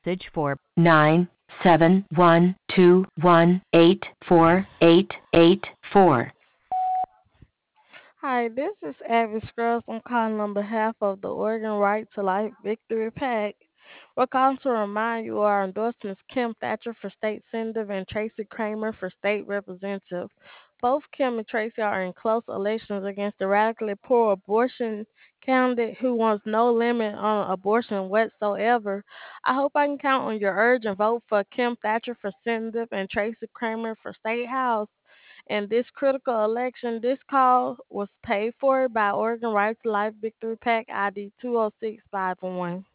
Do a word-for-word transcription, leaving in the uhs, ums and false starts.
message for nine seven one two one eight four eight eight four. Hi, this is Abby Scruggs. I'm calling on behalf of the Oregon Right to Life Victory PAC. We're calling to remind you our endorsements Kim Thatcher for state senator and Tracy Kramer for state representative. Both Kim and Tracy are in close elections against the radically poor abortion candidate who wants no limit on abortion whatsoever. I hope I can count on your urgent vote for Kim Thatcher for senator and Tracy Kramer for state house. In this critical election, this call was paid for by Oregon Right to Life Victory PAC I D two oh six five one.